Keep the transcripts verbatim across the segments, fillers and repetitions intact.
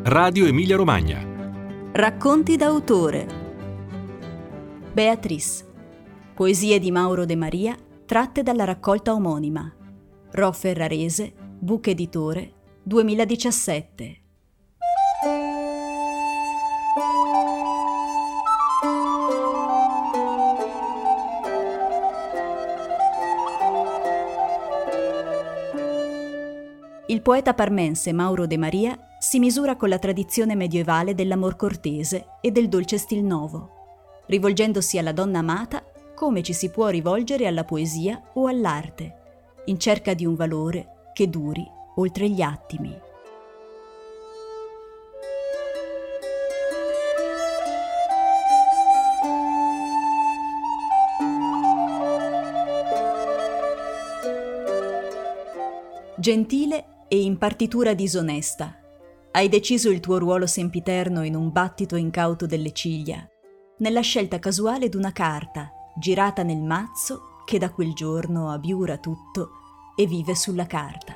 Radio Emilia Romagna. Racconti d'autore. Beatrice. Poesie di Mauro De Maria tratte dalla raccolta omonima. Ro Ferrarese, Book Editore, duemiladiciassette. Il poeta parmense Mauro De Maria si misura con la tradizione medievale dell'amor cortese e del dolce stil novo. Rivolgendosi alla donna amata, come ci si può rivolgere alla poesia o all'arte, in cerca di un valore che duri oltre gli attimi. Gentile e in partitura disonesta, hai deciso il tuo ruolo sempiterno in un battito incauto delle ciglia, nella scelta casuale d'una carta girata nel mazzo che da quel giorno abiura tutto e vive sulla carta.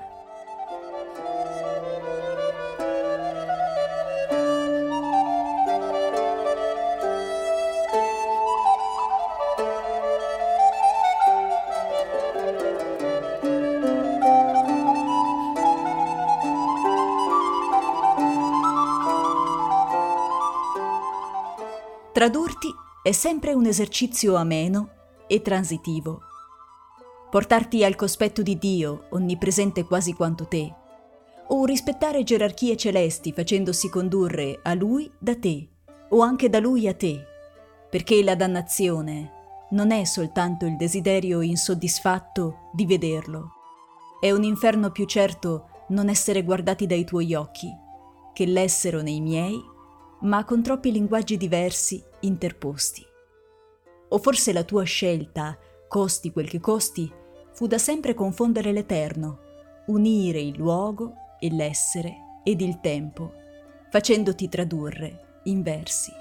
Tradurti è sempre un esercizio ameno e transitivo. Portarti al cospetto di Dio, onnipresente quasi quanto te, o rispettare gerarchie celesti facendosi condurre a Lui da te, o anche da Lui a te, perché la dannazione non è soltanto il desiderio insoddisfatto di vederlo, è un inferno più certo non essere guardati dai tuoi occhi, che l'essero nei miei, ma con troppi linguaggi diversi interposti. O forse la tua scelta, costi quel che costi, fu da sempre confondere l'eterno, unire il luogo e l'essere ed il tempo, facendoti tradurre in versi.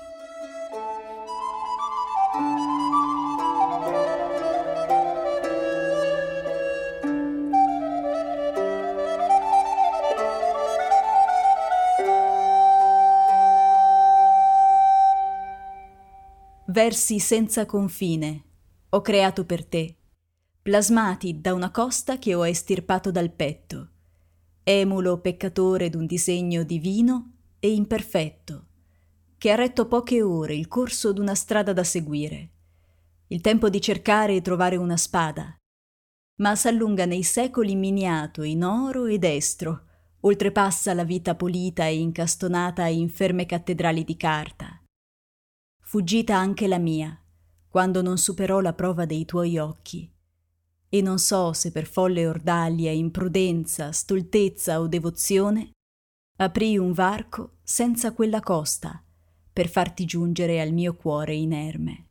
Versi senza confine ho creato per te, plasmati da una costa che ho estirpato dal petto, emulo peccatore d'un disegno divino e imperfetto, che ha retto poche ore il corso d'una strada da seguire, il tempo di cercare e trovare una spada, ma s'allunga nei secoli miniato in oro ed estro, oltrepassa la vita polita e incastonata in ferme cattedrali di carta. Fuggita anche la mia, quando non superò la prova dei tuoi occhi, e non so se per folle ordaglia, imprudenza, stoltezza o devozione, aprì un varco senza quella costa, per farti giungere al mio cuore inerme.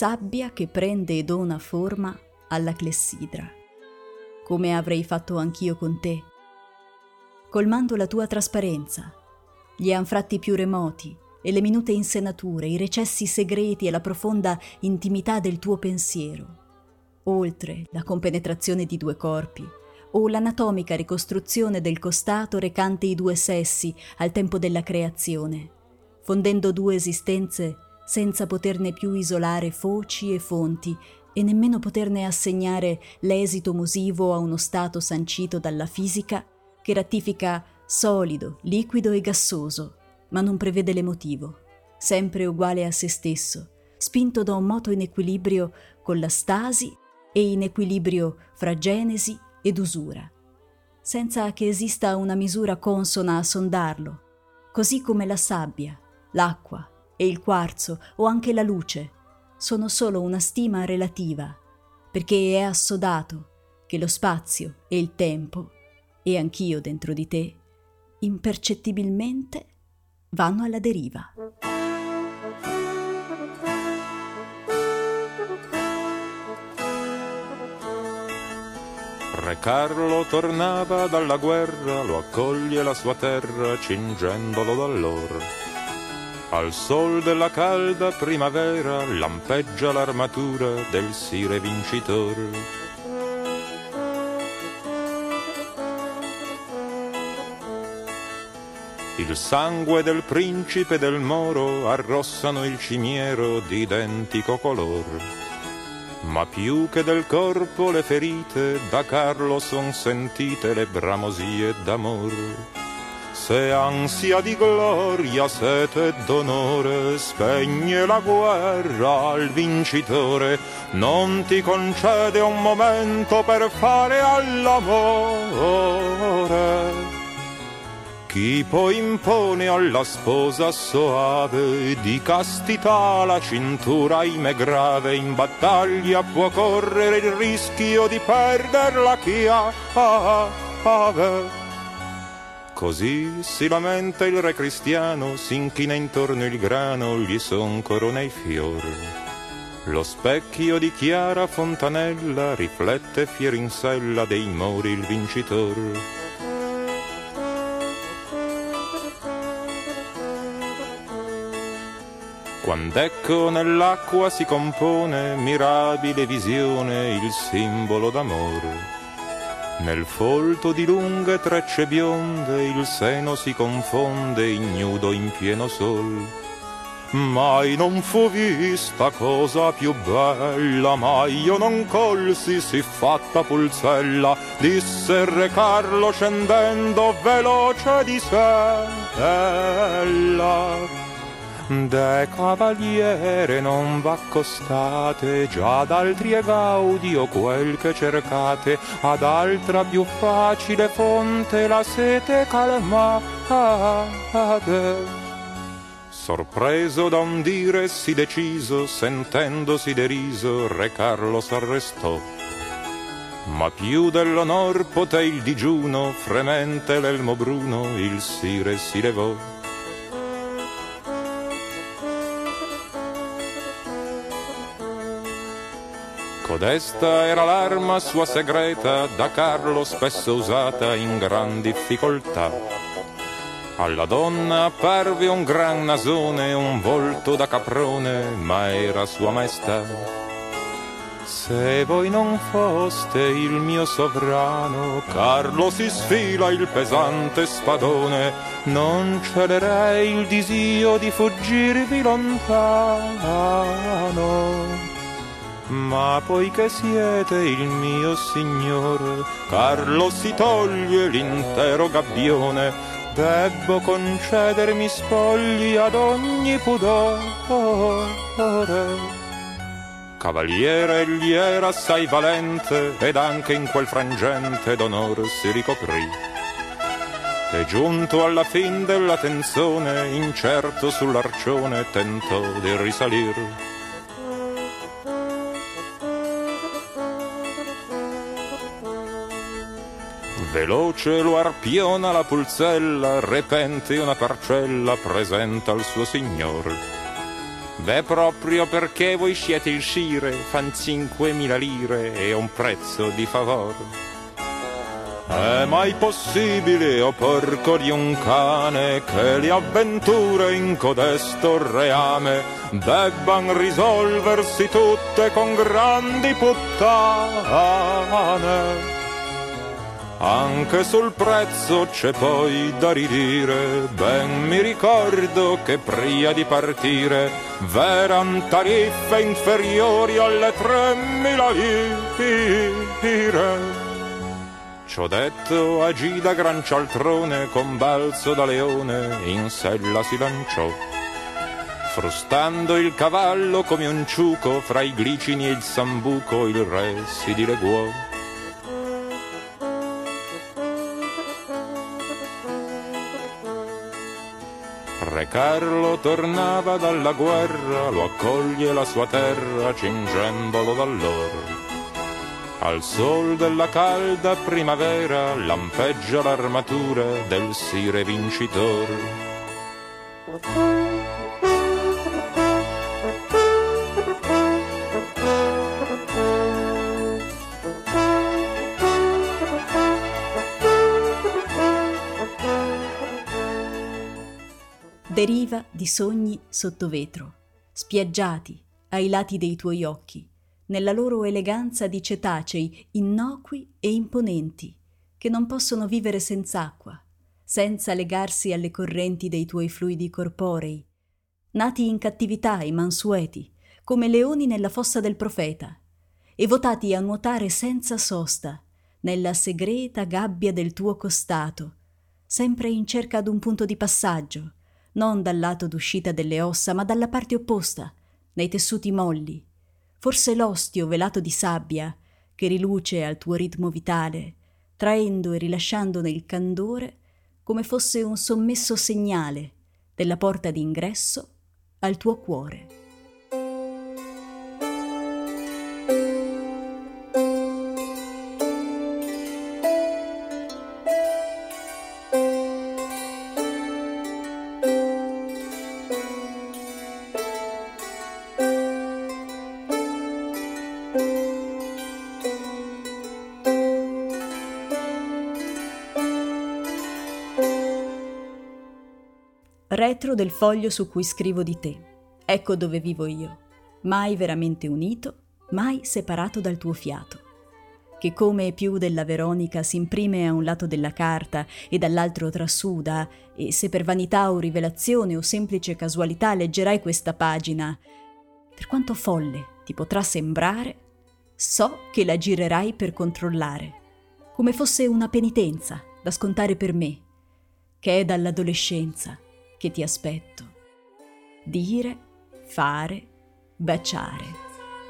sabbia che prende e dona forma alla clessidra, come avrei fatto anch'io con te, colmando la tua trasparenza, gli anfratti più remoti e le minute insenature, i recessi segreti e la profonda intimità del tuo pensiero, oltre la compenetrazione di due corpi o l'anatomica ricostruzione del costato recante i due sessi al tempo della creazione, fondendo due esistenze senza poterne più isolare foci e fonti e nemmeno poterne assegnare l'esito musivo a uno stato sancito dalla fisica che ratifica solido, liquido e gassoso, ma non prevede l'emotivo, sempre uguale a se stesso, spinto da un moto in equilibrio con la stasi e in equilibrio fra genesi ed usura, senza che esista una misura consona a sondarlo, così come la sabbia, l'acqua e il quarzo o anche la luce sono solo una stima relativa, perché è assodato che lo spazio e il tempo, e anch'io dentro di te, impercettibilmente vanno alla deriva. Re Carlo tornava dalla guerra, lo accoglie la sua terra cingendolo d'allor. Al sol della calda primavera lampeggia l'armatura del sire vincitor. Il sangue del principe del Moro arrossano il cimiero di identico color. Ma più che del corpo le ferite, da Carlo son sentite le bramosie d'amor. Se ansia di gloria, sete d'onore, spegne la guerra al vincitore, non ti concede un momento per fare all'amore. Chi poi impone alla sposa soave di castità la cintura ahimè grave, in battaglia può correre il rischio di perderla chi ha ave. Così si lamenta il re cristiano, s'inchina intorno il grano, gli son corona i fior. Lo specchio di chiara fontanella riflette fiero in sella dei mori il vincitor. Quand'ecco nell'acqua si compone mirabile visione il simbolo d'amore. Nel folto di lunghe trecce bionde il seno si confonde ignudo in pieno sol. Mai non fu vista cosa più bella, mai io non colsi sì fatta pulzella, disse Re Carlo scendendo veloce di sella. De cavaliere non v'accostate, già d'altri è gaudio quel che cercate, ad altra più facile fonte la sete calmate. Sorpreso da un dire sì deciso, sentendosi deriso, Re Carlo s'arrestò. Ma più dell'onor poté il digiuno, fremente l'elmo bruno, il sire si levò. Codesta era l'arma sua segreta, da Carlo spesso usata in gran difficoltà. Alla donna apparve un gran nasone, un volto da caprone, ma era sua maestà. Se voi non foste il mio sovrano, Carlo si sfila il pesante spadone, non celerei il disio di fuggirvi lontano. Ma poiché siete il mio signore, Carlo si toglie l'intero gabbione, debbo concedermi spogli ad ogni pudore. Cavaliere egli era assai valente, ed anche in quel frangente d'onor si ricoprì. E giunto alla fin della tenzone, incerto sull'arcione tentò di risalir. Veloce lo arpiona la pulzella, repente una parcella presenta al suo signor. V'è proprio perché voi siete il Sire, fan cinquemila lire e un prezzo di favore. È mai possibile, o porco di un cane, che le avventure in codesto reame debban risolversi tutte con grandi puttane? Anche sul prezzo c'è poi da ridire, ben mi ricordo che prima di partire v'eran tariffe inferiori alle tremila lire. Ciò detto, agì da gran cialtrone, con balzo da leone in sella si lanciò, frustando il cavallo come un ciuco, fra i glicini e il sambuco il re si dileguò. Re Carlo tornava dalla guerra, lo accoglie la sua terra cingendolo d'allor. Al sol della calda primavera lampeggia l'armatura del sire vincitor. Deriva di sogni sotto vetro, spiaggiati ai lati dei tuoi occhi, nella loro eleganza di cetacei innocui e imponenti, che non possono vivere senz'acqua, senza legarsi alle correnti dei tuoi fluidi corporei, nati in cattività e mansueti, come leoni nella fossa del profeta, e votati a nuotare senza sosta nella segreta gabbia del tuo costato, sempre in cerca d'un punto di passaggio, non dal lato d'uscita delle ossa, ma dalla parte opposta, nei tessuti molli, forse l'ostio velato di sabbia che riluce al tuo ritmo vitale, traendo e rilasciandone il candore come fosse un sommesso segnale della porta d'ingresso al tuo cuore. Retro del foglio su cui scrivo di te. Ecco dove vivo io, mai veramente unito, mai separato dal tuo fiato, che come più della Veronica si imprime a un lato della carta e dall'altro trasuda, e se per vanità o rivelazione o semplice casualità leggerai questa pagina, per quanto folle ti potrà sembrare, so che la girerai per controllare, come fosse una penitenza da scontare per me, che è dall'adolescenza che ti aspetto. Dire, fare, baciare.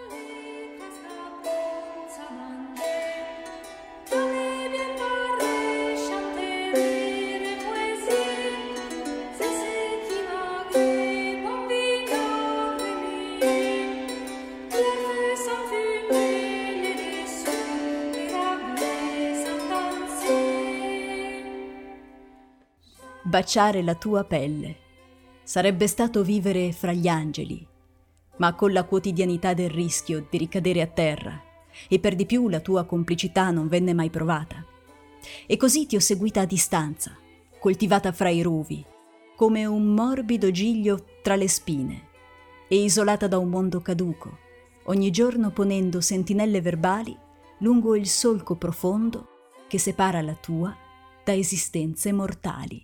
Baciare la tua pelle sarebbe stato vivere fra gli angeli, ma con la quotidianità del rischio di ricadere a terra, e per di più la tua complicità non venne mai provata. E così ti ho seguita a distanza, coltivata fra i rovi, come un morbido giglio tra le spine, e isolata da un mondo caduco, ogni giorno ponendo sentinelle verbali lungo il solco profondo che separa la tua da esistenze mortali.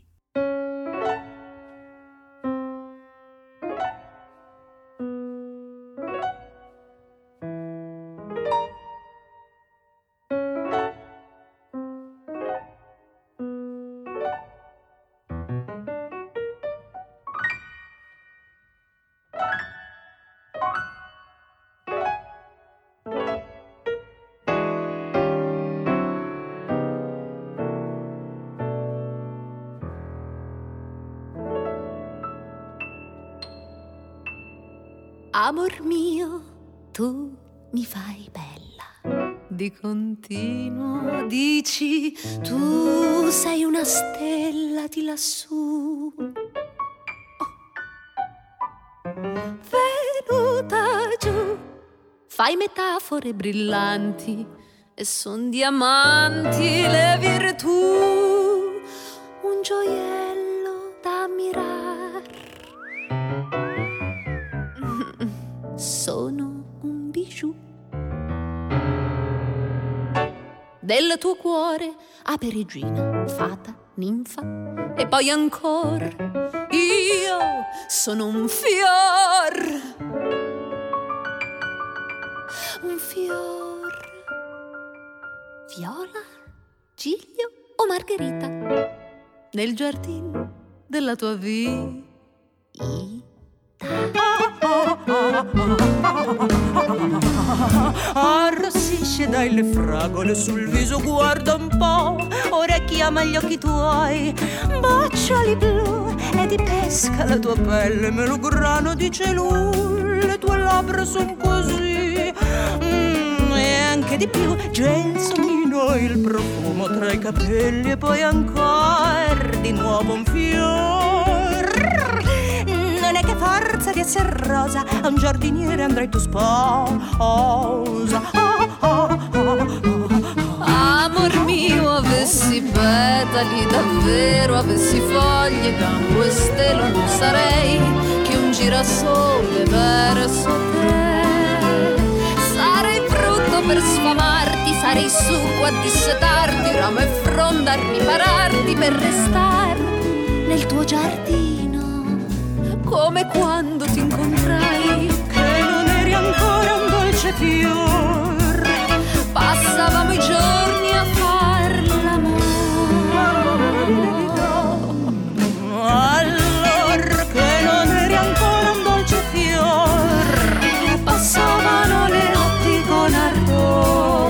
Amor mio, tu mi fai bella. Di continuo dici, tu sei una stella di lassù. Oh. caduta giù. Fai metafore brillanti e son diamanti le virtù, un gioiello da ammirar. Sono un bijou del tuo cuore, ave regina, fata, ninfa e poi ancora io sono un fior, un fior, viola, giglio o margherita nel giardino della tua vita. Arrossisce dai le fragole sul viso, guarda un po', orecchi ama gli occhi tuoi, baciali blu e di pesca la tua pelle, melograno di celul, le tue labbra son così, mm, e anche di più, gelsomino il profumo tra i capelli e poi ancora di nuovo un fior. Non è che forza di essere rosa, a un giardiniere andrai tu sposa. Amor mio, avessi petali davvero, avessi foglie, gambo e stelo, non sarei che un girasole verso te. Sarei frutto per sfamarti, sarei succo a dissetarti, ramo e fronda a ripararti per restare nel tuo giardino. Come quando ti incontrai, che non eri ancora un dolce fior, passavamo i giorni a far l'amore. Allora che non eri ancora un dolce fior, Passavano le notti con ardore.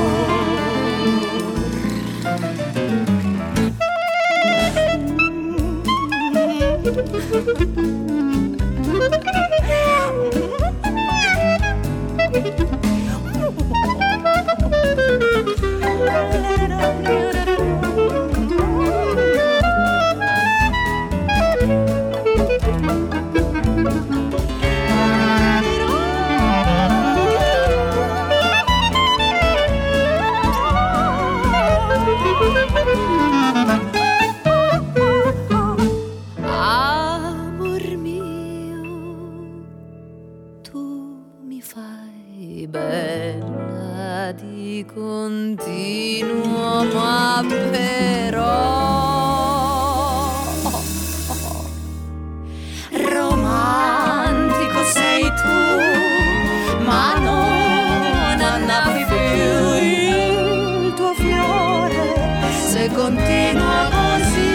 Amor mio, tu mi fai bella di continuo, ma però romantico sei tu, ma non andavi più il tuo fiore, se continua così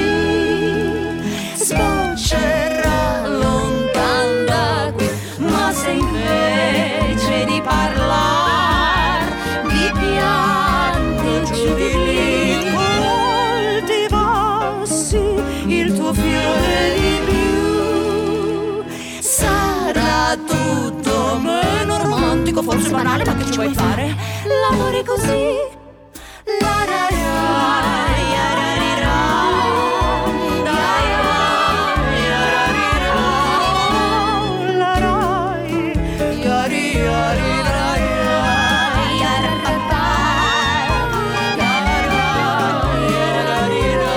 sboccerà lontan da qui, ma se invece di parlar di pianto giù di lì coltivassi il tuo fiore di più, sarà tutto meno romantico, forse banale, ma che ci vuoi fare? L'amore così, la ra ra, ya ra ri ra, la ya, ya ra ri ra, la rai, ya ri ya ri ra ya, ya ra pa pa, ya ra, ya ra ri ra.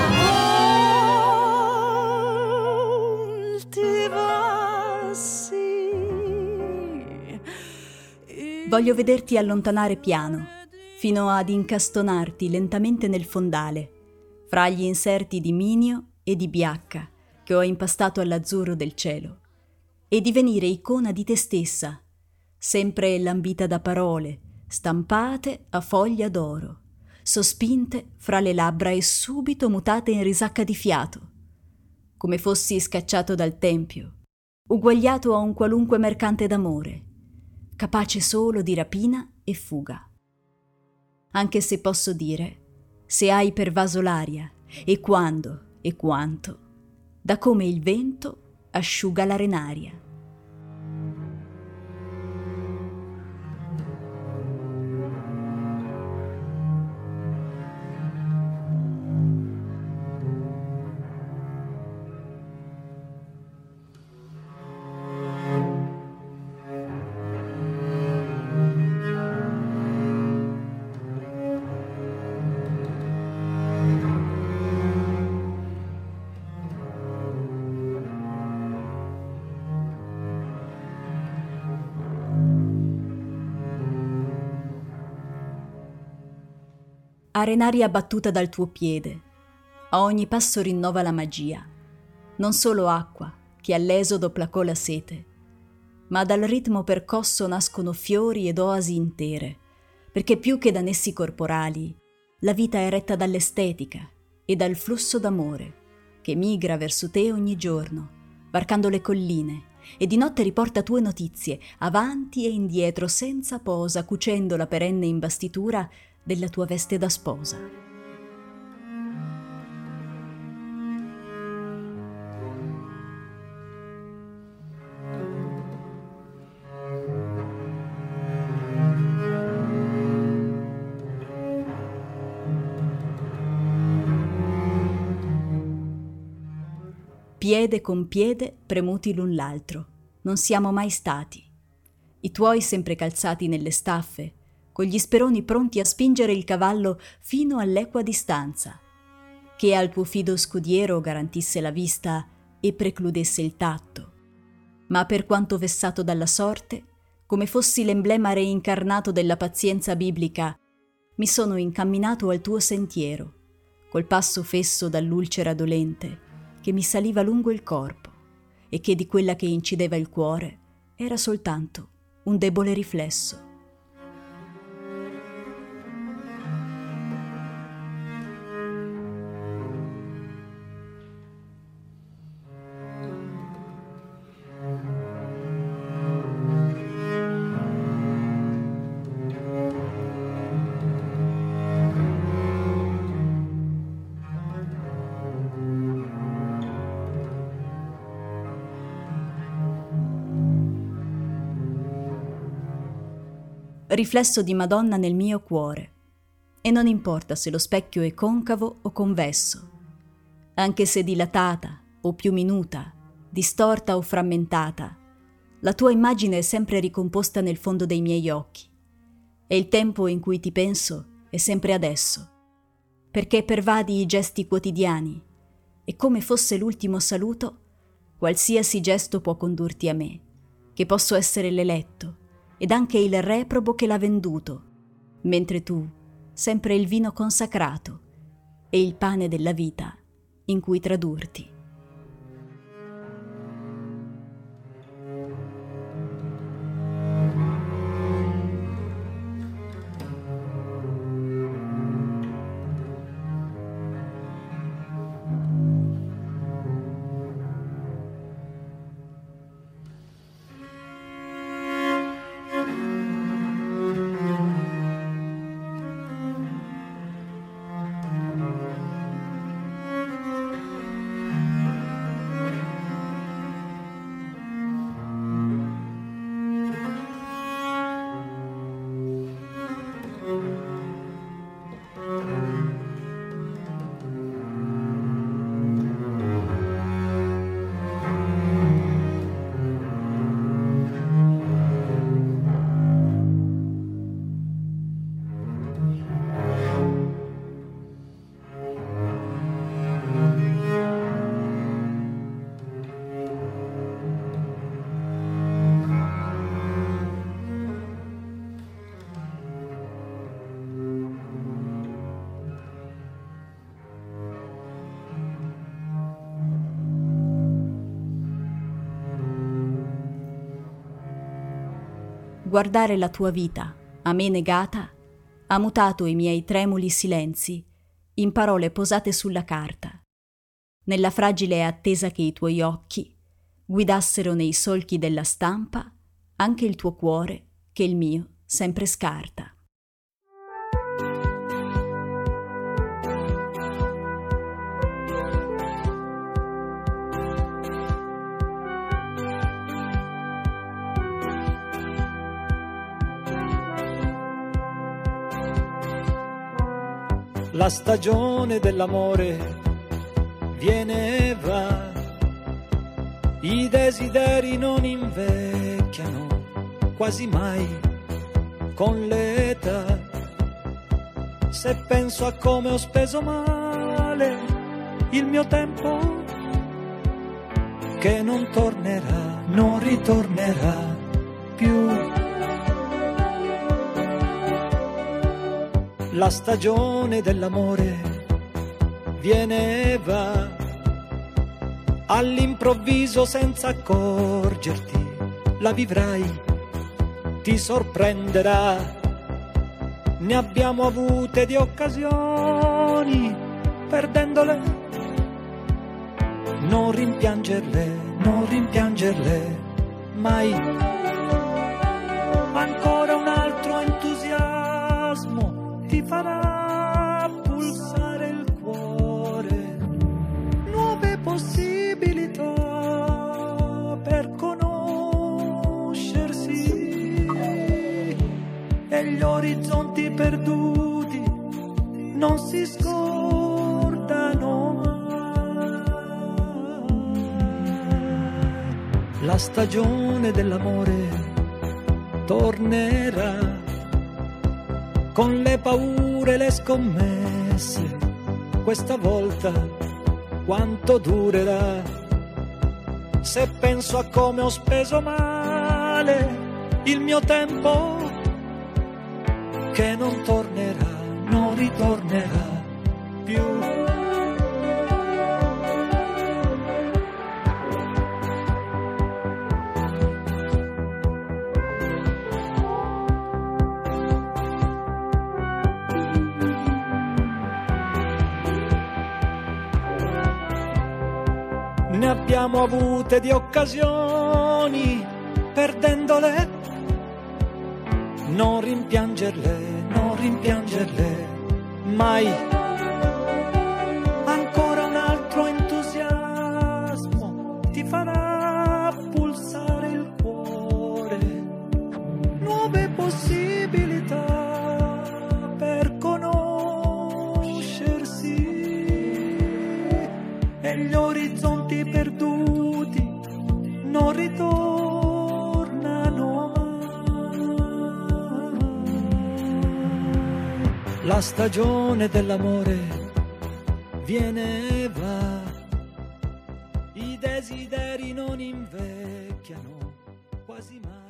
Coltivassi. Voglio vederti allontanare piano, fino ad incastonarti lentamente nel fondale, fra gli inserti di minio e di biacca che ho impastato all'azzurro del cielo, e divenire icona di te stessa, sempre lambita da parole, stampate a foglia d'oro, sospinte fra le labbra e subito mutate in risacca di fiato, come fossi scacciato dal tempio, uguagliato a un qualunque mercante d'amore, capace solo di rapina e fuga. Anche se posso dire, se hai pervaso l'aria, e quando e quanto, da come il vento asciuga l'arenaria. arenaria battuta dal tuo piede, a ogni passo rinnova la magia, non solo acqua che all'esodo placò la sete, ma dal ritmo percosso nascono fiori ed oasi intere, perché più che da nessi corporali, la vita è retta dall'estetica e dal flusso d'amore che migra verso te ogni giorno, varcando le colline, e di notte riporta tue notizie, avanti e indietro senza posa, cucendo la perenne imbastitura della tua veste da sposa. Piede con piede premuti l'un l'altro, non siamo mai stati. I tuoi sempre calzati nelle staffe, con gli speroni pronti a spingere il cavallo fino all'equa distanza, che al tuo fido scudiero garantisse la vista e precludesse il tatto. Ma per quanto vessato dalla sorte, come fossi l'emblema reincarnato della pazienza biblica, mi sono incamminato al tuo sentiero, col passo fesso dall'ulcera dolente, che mi saliva lungo il corpo e che di quella che incideva il cuore era soltanto un debole riflesso. Riflesso di Madonna nel mio cuore, e non importa se lo specchio è concavo o convesso, anche se dilatata o più minuta, distorta o frammentata, la tua immagine è sempre ricomposta nel fondo dei miei occhi, e il tempo in cui ti penso è sempre adesso, perché pervadi i gesti quotidiani, e come fosse l'ultimo saluto, qualsiasi gesto può condurti a me, che posso essere l'eletto, ed anche il reprobo che l'ha venduto, mentre tu, sempre il vino consacrato e il pane della vita in cui tradurti. Guardare la tua vita, a me negata, ha mutato i miei tremuli silenzi in parole posate sulla carta, nella fragile attesa che i tuoi occhi guidassero nei solchi della stampa anche il tuo cuore che il mio sempre scarta. La stagione dell'amore viene e va, i desideri non invecchiano quasi mai con l'età. Se penso a come ho speso male il mio tempo, che non tornerà, non ritornerà più. La stagione dell'amore viene e va, all'improvviso senza accorgerti, la vivrai, ti sorprenderà. Ne abbiamo avute di occasioni, perdendole. Non rimpiangerle, non rimpiangerle mai. Ancora un altro entusiasmo ti farà pulsare il cuore. Nuove possibilità per conoscersi e gli orizzonti perduti non si scordano mai. La stagione dell'amore tornerà con le paure e le scommesse. Questa volta quanto durerà? Se penso a come ho speso male il mio tempo, che non tornerà, non ritornerà più. Ne abbiamo avute di occasioni, perdendole. Non rimpiangerle, non rimpiangerle mai. Ancora un altro entusiasmo ti farà pulsare il cuore. Nuove possibilità per conoscersi e gli orizzonti perduti non ritornano mai. La stagione dell'amore viene e va, i desideri non invecchiano quasi mai.